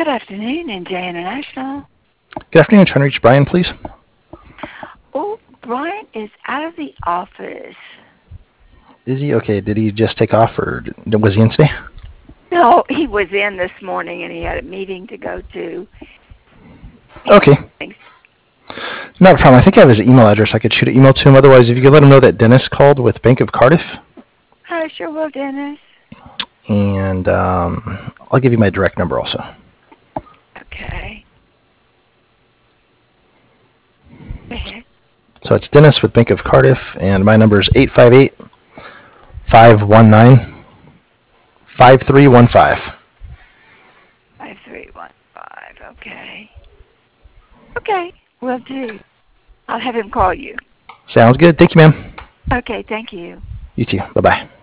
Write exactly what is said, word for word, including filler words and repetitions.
Good afternoon, N J International. Good afternoon. Trying to reach Brian, please. Oh, Brian is out of the office. Is he? Okay. Did he just take off, or was he in today? No, he was in this morning, and he had a meeting to go to. Okay. Thanks. Not a problem. I think I have his email address. I could shoot an email to him. Otherwise, if you could let him know that Dennis called with Bank of Cardiff. I sure will, Dennis. And um, I'll give you my direct number also. Okay. Go ahead. So it's Dennis with Bank of Cardiff, and my number is eight five eight, five one nine, five three one five. five three one five, okay. Okay, will do. I'll have him call you. Sounds good. Thank you, ma'am. Okay, thank you. You too. Bye-bye.